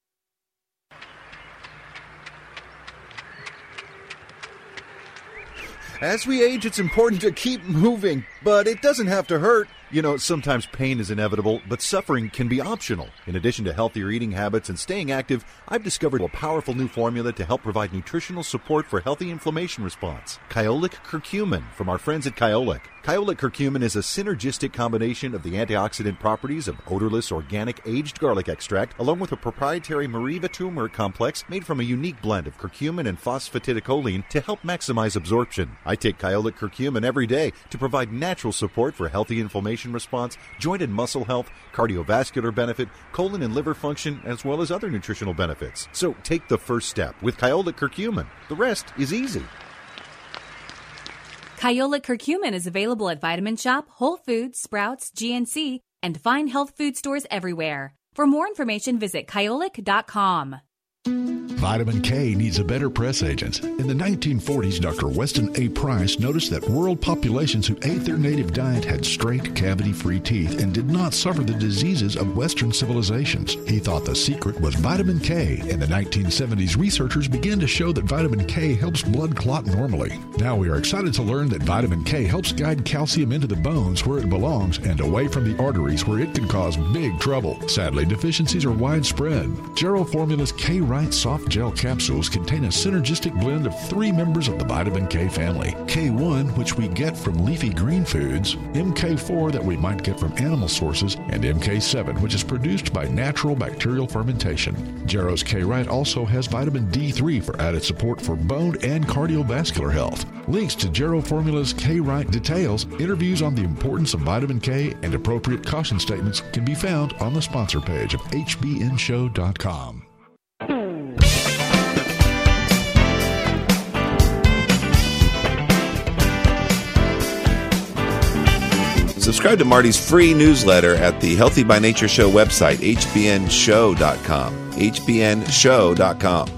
As we age, it's important to keep moving, but it doesn't have to hurt. You know, sometimes pain is inevitable, but suffering can be optional. In addition to healthier eating habits and staying active, I've discovered a powerful new formula to help provide nutritional support for healthy inflammation response. Kyolic Curcumin from our friends at Kyolic. Kyolic Curcumin is a synergistic combination of the antioxidant properties of odorless organic aged garlic extract, along with a proprietary Mariva turmeric complex made from a unique blend of curcumin and phosphatidylcholine to help maximize absorption. I take Kyolic Curcumin every day to provide natural support for healthy inflammation response, joint and muscle health, cardiovascular benefit, colon and liver function, as well as other nutritional benefits. So take the first step with Kyolic Curcumin. The rest is easy. Kyolic Curcumin is available at Vitamin Shop, Whole Foods, Sprouts, GNC, and fine health food stores everywhere. For more information, visit kyolic.com. Vitamin K needs a better press agent. In the 1940s, Dr. Weston A. Price noticed that world populations who ate their native diet had straight, cavity-free teeth and did not suffer the diseases of Western civilizations. He thought the secret was vitamin K. In the 1970s, researchers began to show that vitamin K helps blood clot normally. Now we are excited to learn that vitamin K helps guide calcium into the bones where it belongs and away from the arteries where it can cause big trouble. Sadly, deficiencies are widespread. Jarrow Formula's K-Rite Soft Gel capsules contain a synergistic blend of 3 members of the vitamin K family. K1, which we get from leafy green foods, MK4 that we might get from animal sources, and MK7, which is produced by natural bacterial fermentation. Jarrow's K-Rite also has vitamin D3 for added support for bone and cardiovascular health. Links to Jarrow Formula's K-Rite details, interviews on the importance of vitamin K, and appropriate caution statements can be found on the sponsor page of hbnshow.com. Subscribe to Marty's free newsletter at the Healthy by Nature Show website, hbnshow.com. hbnshow.com.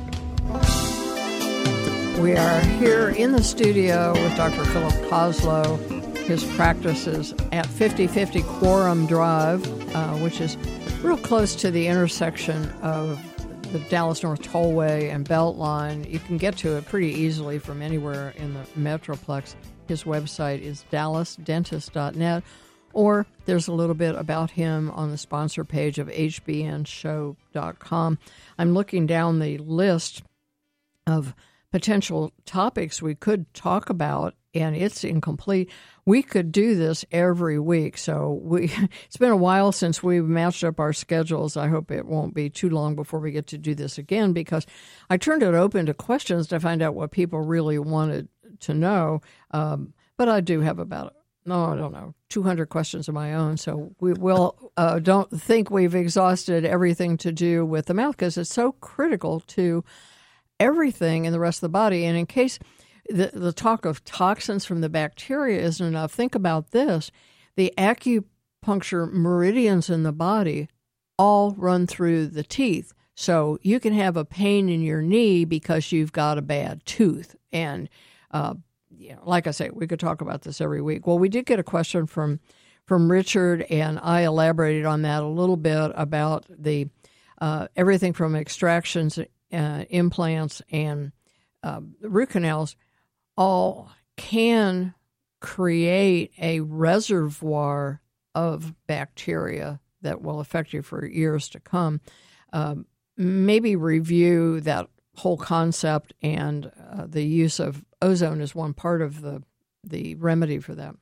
We are here in the studio with Dr. Philip Koslow. His practice is at 5050 Quorum Drive, which is real close to the intersection of the Dallas North Tollway and Beltline. You can get to it pretty easily from anywhere in the Metroplex. His website is dallasdentist.net, or there's a little bit about him on the sponsor page of hbnshow.com. I'm looking down the list of potential topics we could talk about, and it's incomplete. We could do this every week, so it's been a while since we've matched up our schedules. I hope it won't be too long before we get to do this again, because I turned it open to questions to find out what people really wanted to know. But I do have about, 200 questions of my own, so we will don't think we've exhausted everything to do with the mouth, because it's so critical to everything in the rest of the body. And in case the talk of toxins from the bacteria isn't enough, think about this. The acupuncture meridians in the body all run through the teeth. So you can have a pain in your knee because you've got a bad tooth. And, like I say, we could talk about this every week. Well, we did get a question from Richard, and I elaborated on that a little bit about the everything from extractions, implants, and root canals all can create a reservoir of bacteria that will affect you for years to come. Maybe review that whole concept, and the use of ozone is one part of the remedy for that.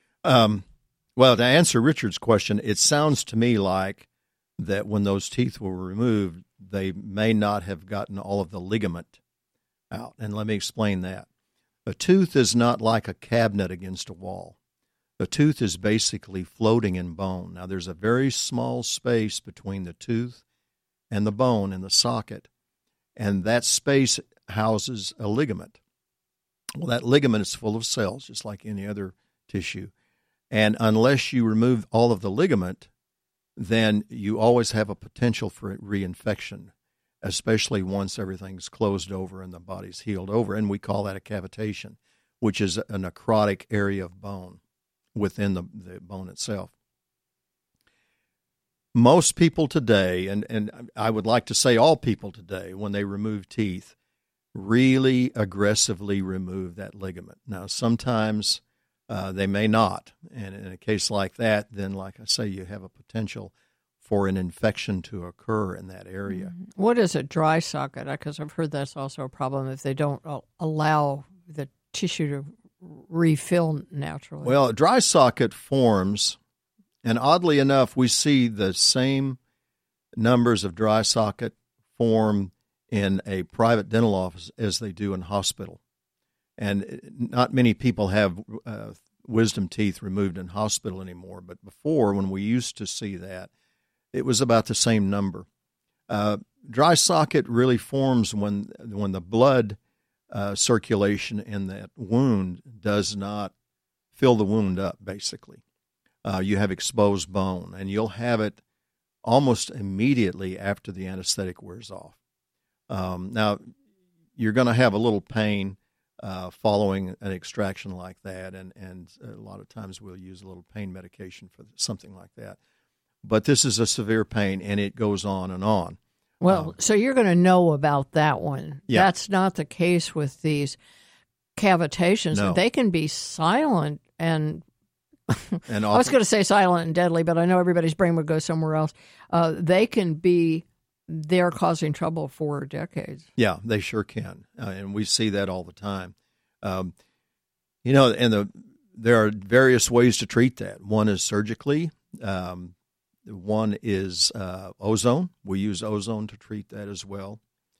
Well, to answer Richard's question, it sounds to me like that when those teeth were removed, they may not have gotten all of the ligament out. And let me explain that. A tooth is not like a cabinet against a wall. A tooth is basically floating in bone. Now, there's a very small space between the tooth and the bone in the socket, and that space houses a ligament. Well, that ligament is full of cells, just like any other tissue. And unless you remove all of the ligament, then you always have a potential for reinfection, especially once everything's closed over and the body's healed over. And we call that a cavitation, which is a necrotic area of bone within the bone itself. Most people today, and I would like to say all people today, when they remove teeth, really aggressively remove that ligament. Now, sometimes they may not. And in a case like that, then, like I say, you have a potential for an infection to occur in that area. What is a dry socket? Because I've heard that's also a problem if they don't allow the tissue to refill naturally. Well, a dry socket forms, and oddly enough, we see the same numbers of dry socket form in a private dental office as they do in hospital. And not many people have wisdom teeth removed in hospital anymore, but before, when we used to see that, it was about the same number. Dry socket really forms when the blood circulation in that wound does not fill the wound up, basically. You have exposed bone, and you'll have it almost immediately after the anesthetic wears off. Now, you're going to have a little pain following an extraction like that, and a lot of times we'll use a little pain medication for something like that. But this is a severe pain, and it goes on and on. Well, so you're going to know about that one. Yeah. That's not the case with these cavitations. No. They can be silent and And I was going to say silent and deadly, but I know everybody's brain would go somewhere else. They can be, they're causing trouble for decades. Yeah, they sure can. And we see that all the time. And there are various ways to treat that. One is surgically. One is ozone. We use ozone to treat that as well.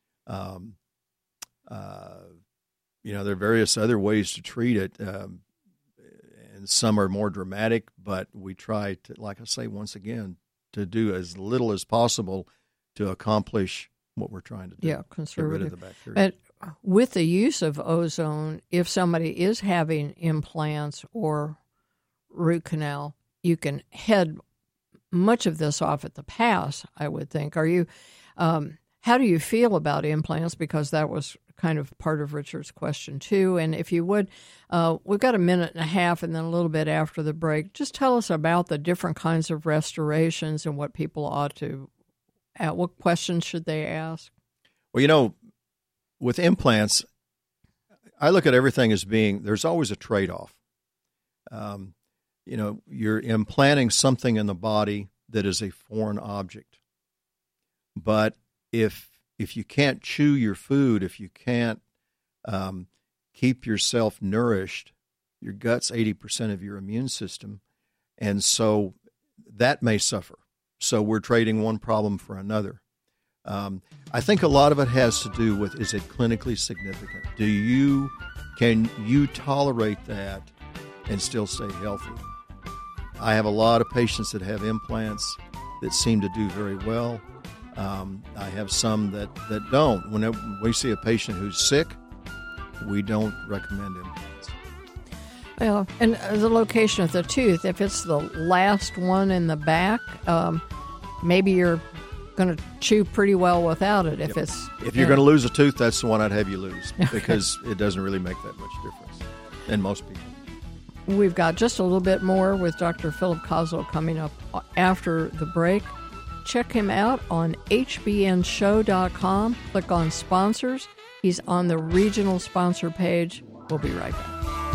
There are various other ways to treat it. And some are more dramatic, but we try to, like I say, once again, to do as little as possible to accomplish what we're trying to do. Yeah, conservative. Get rid of the bacteria. But with the use of ozone, if somebody is having implants or root canal, you can head much of this off at the pass, I would think. Are you? How do you feel about implants? Because that was kind of part of Richard's question too. And if you would, we've got a minute and a half and then a little bit after the break. Just tell us about the different kinds of restorations and what people ought to, what questions should they ask? Well, with implants, I look at everything as being, there's always a trade-off. You're implanting something in the body that is a foreign object. But if you can't chew your food, if you can't keep yourself nourished, your gut's 80% of your immune system, and so that may suffer. So we're trading one problem for another. I think a lot of it has to do with, is it clinically significant? Can you tolerate that and still stay healthy? I have a lot of patients that have implants that seem to do very well. I have some that don't. When we see a patient who's sick, we don't recommend implants. Well, and the location of the tooth, if it's the last one in the back, maybe you're going to chew pretty well without it. If you're going to lose a tooth, that's the one I'd have you lose, because it doesn't really make that much difference in most people. We've got just a little bit more with Dr. Philip Kozlo coming up after the break. Check him out on hbnshow.com. Click on sponsors. He's on the regional sponsor page. We'll be right back.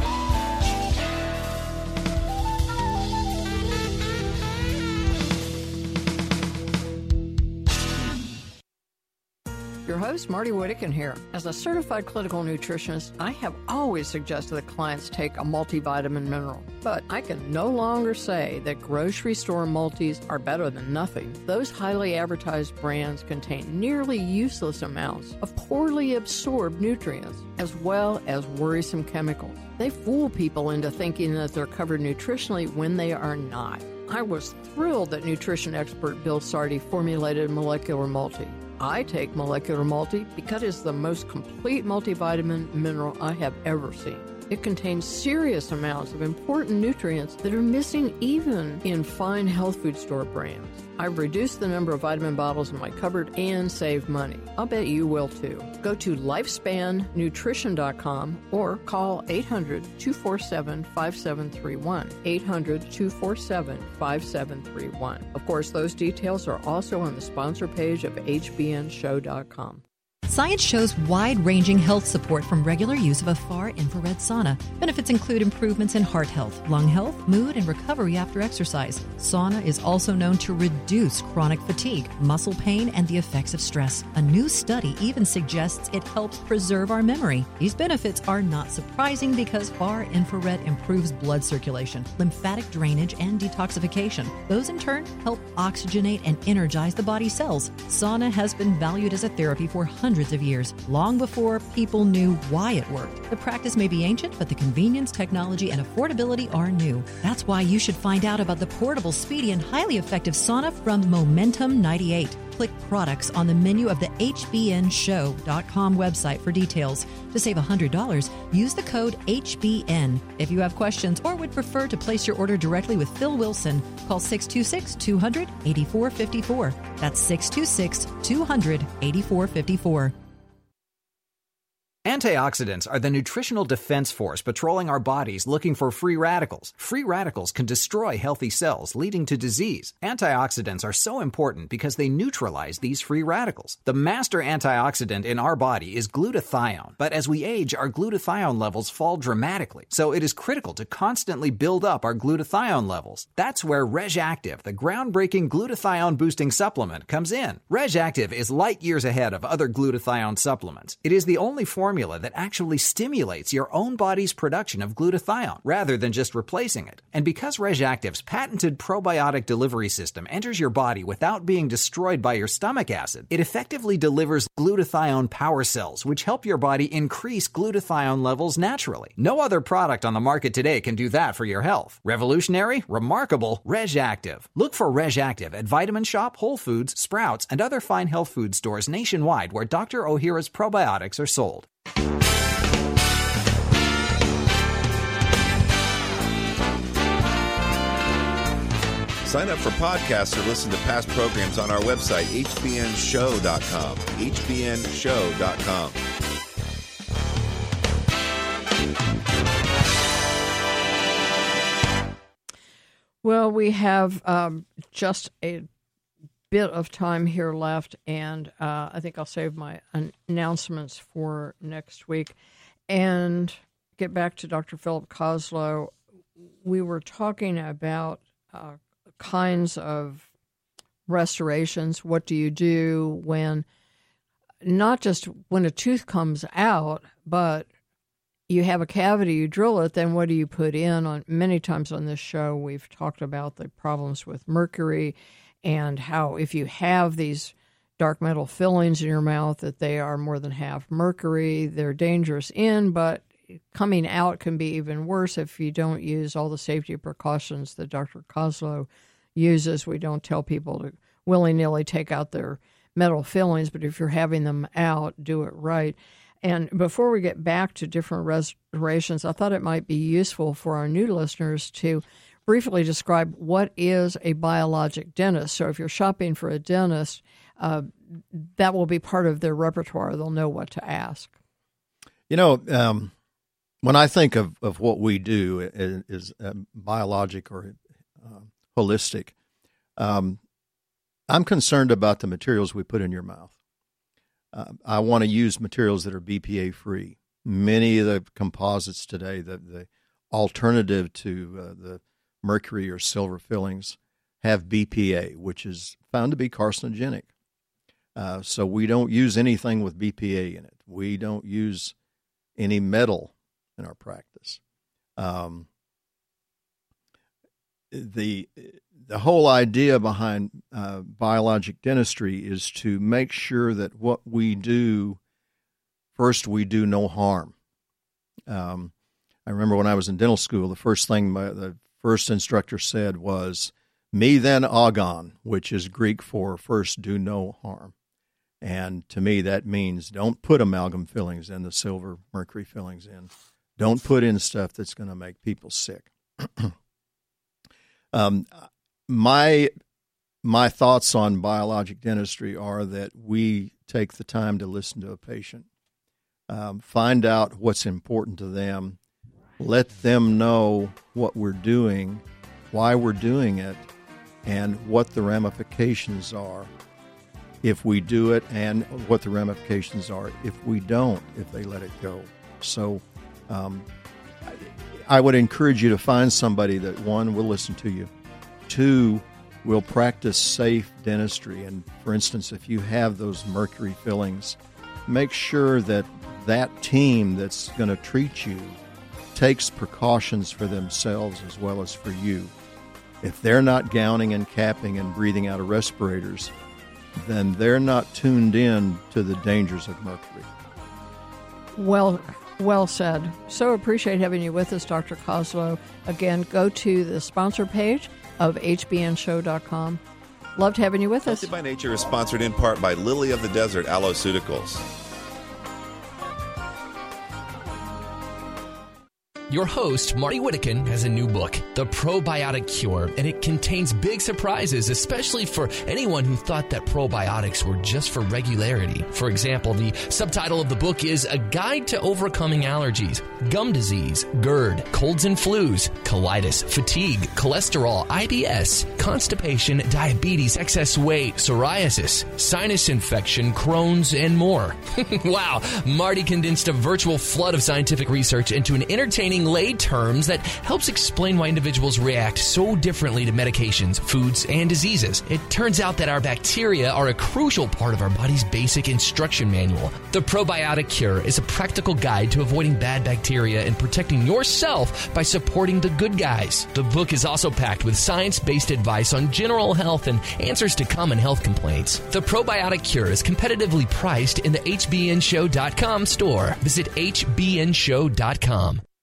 Your host, Marty Whittakin here. As a certified clinical nutritionist, I have always suggested that clients take a multivitamin mineral. But I can no longer say that grocery store multis are better than nothing. Those highly advertised brands contain nearly useless amounts of poorly absorbed nutrients, as well as worrisome chemicals. They fool people into thinking that they're covered nutritionally when they are not. I was thrilled that nutrition expert Bill Sardi formulated Molecular Multi. I take Molecular Multi because it's the most complete multivitamin mineral I have ever seen. It contains serious amounts of important nutrients that are missing even in fine health food store brands. I've reduced the number of vitamin bottles in my cupboard and saved money. I'll bet you will too. Go to lifespannutrition.com or call 800-247-5731. 800-247-5731. Of course, those details are also on the sponsor page of hbnshow.com. Science shows wide-ranging health support from regular use of a far-infrared sauna. Benefits include improvements in heart health, lung health, mood, and recovery after exercise. Sauna is also known to reduce chronic fatigue, muscle pain, and the effects of stress. A new study even suggests it helps preserve our memory. These benefits are not surprising because far-infrared improves blood circulation, lymphatic drainage, and detoxification. Those, in turn, help oxygenate and energize the body's cells. Sauna has been valued as a therapy for hundreds of years, long before people knew why it worked. The practice may be ancient, but the convenience, technology, and affordability are new. That's why you should find out about the portable, speedy, and highly effective sauna from Momentum 98. Click products on the menu of the hbnshow.com website for details. To save $100, use the code HBN. If you have questions or would prefer to place your order directly with Phil Wilson, call 626-200-8454. That's 626-200-8454. Antioxidants are the nutritional defense force patrolling our bodies looking for free radicals. Free radicals can destroy healthy cells, leading to disease. Antioxidants are so important because they neutralize these free radicals. The master antioxidant in our body is glutathione, but as we age, our glutathione levels fall dramatically. So it is critical to constantly build up our glutathione levels. That's where RegActive, the groundbreaking glutathione-boosting supplement, comes in. RegActive is light years ahead of other glutathione supplements. It is the only formula that actually stimulates your own body's production of glutathione, rather than just replacing it. And because RegActive's patented probiotic delivery system enters your body without being destroyed by your stomach acid, it effectively delivers glutathione power cells, which help your body increase glutathione levels naturally. No other product on the market today can do that for your health. Revolutionary? Remarkable? RegActive. Look for RegActive at Vitamin Shop, Whole Foods, Sprouts, and other fine health food stores nationwide where Dr. Ohhira's probiotics are sold. Sign up for podcasts or listen to past programs on our website, hbnshow.com. hbnshow.com. Well, we have just a bit of time here left, and I think I'll save my announcements for next week and get back to Dr. Philip Koslow. We were talking about kinds of restorations. What do you do when, not just when a tooth comes out, but you have a cavity, you drill it, then what do you put in? Many times on this show, we've talked about the problems with mercury and how if you have these dark metal fillings in your mouth, that they are more than half mercury. They're dangerous but coming out can be even worse if you don't use all the safety precautions that Dr. Koslow uses. We don't tell people to willy-nilly take out their metal fillings, but if you're having them out, do it right. And before we get back to different restorations, I thought it might be useful for our new listeners to briefly describe what is a biologic dentist. So if you're shopping for a dentist, that will be part of their repertoire. They'll know what to ask. You know, when I think of what we do is biologic or holistic, I'm concerned about the materials we put in your mouth. I want to use materials that are BPA-free. Many of the composites today, the alternative to the mercury or silver fillings, have BPA, which is found to be carcinogenic. So we don't use anything with BPA in it. We don't use any metal in our practice. The whole idea behind biologic dentistry is to make sure that what we do, first, we do no harm. I remember when I was in dental school, the first thing the first instructor said was, "Me then agon," which is Greek for first do no harm. And to me, that means don't put amalgam fillings in, the silver mercury fillings in. Don't put in stuff that's going to make people sick. My thoughts on biologic dentistry are that we take the time to listen to a patient, find out what's important to them, let them know what we're doing, why we're doing it, and what the ramifications are if we do it, and what the ramifications are if we don't, if they let it go. So I would encourage you to find somebody that, one, will listen to you, two, will practice safe dentistry. And for instance, if you have those mercury fillings, make sure that that team that's going to treat you takes precautions for themselves as well as for you. If they're not gowning and capping and breathing out of respirators, then they're not tuned in to the dangers of mercury. Well said. So appreciate having you with us, Dr. Koslow. Again, go to the sponsor page of hbnshow.com. Loved having you with us. Healthy by Nature is sponsored in part by Lily of the Desert Alloceuticals. Your host, Marty Whittakin, has a new book, The Probiotic Cure, and it contains big surprises, especially for anyone who thought that probiotics were just for regularity. For example, the subtitle of the book is A Guide to Overcoming Allergies, Gum Disease, GERD, Colds and Flus, Colitis, Fatigue, Cholesterol, IBS, Constipation, Diabetes, Excess Weight, Psoriasis, Sinus Infection, Crohn's, and more. Wow, Marty condensed a virtual flood of scientific research into an entertaining lay terms that helps explain why individuals react so differently to medications, foods, and diseases. It turns out that our bacteria are a crucial part of our body's basic instruction manual. The Probiotic Cure is a practical guide to avoiding bad bacteria and protecting yourself by supporting the good guys. The book is also packed with science-based advice on general health and answers to common health complaints. The Probiotic Cure is competitively priced in the hbnshow.com store. Visit hbnshow.com.